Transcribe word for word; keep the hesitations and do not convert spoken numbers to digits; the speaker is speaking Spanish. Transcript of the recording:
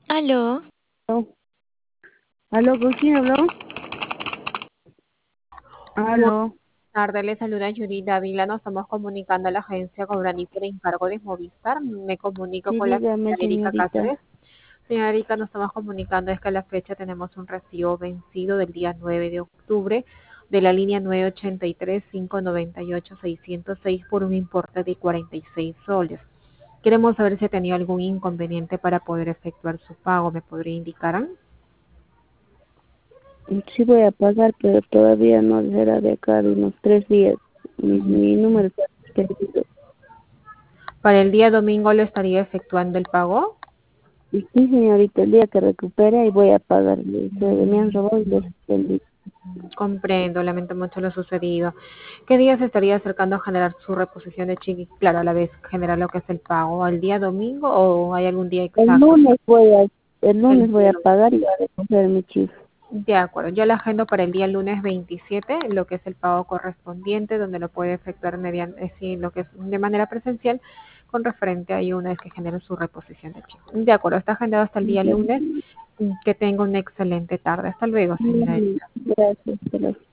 Aló, Aló, aló, ¿con quién habló? buenas Aló, tardes, le saluda Yuri Dávila. Nos estamos comunicando a la agencia Cobrani por encargo de Movistar. Me comunico sí, con la dígame, señora Erika señorita. Cáceres. Señora Erika, nos estamos comunicando es que a la fecha tenemos un recibo vencido del día nueve de octubre de la línea nueve ochenta y tres cinco noventa y ocho seiscientos seis por un importe de cuarenta y seis soles. Queremos saber si ha tenido algún inconveniente para poder efectuar su pago. ¿Me podría indicar? Sí voy a pagar, pero todavía no será de acá de unos tres días. Mi, mi número está perdido. ¿Para el día domingo lo estaría efectuando el pago? Y sí, señorita, el día que recupere ahí voy a pagar. Le- se- Me han robado y les perdí. Comprendo, lamento mucho lo sucedido. ¿Qué día se estaría acercando a generar su reposición de cheque? Claro, a la vez generar lo que es el pago. ¿Al día domingo o hay algún día El exacto? lunes voy a, el El lunes voy día a lunes. pagar y voy a recoger mi chip. De acuerdo, yo la agendo para el día lunes veintisiete, lo que es el pago correspondiente, donde lo puede efectuar mediante, eh, sí, lo que es de manera presencial, con referente a una vez que genere su reposición de cheque. De acuerdo, está agendado hasta el día lunes. Que tenga una excelente tarde. Hasta luego, señora Gracias. Erika. Gracias.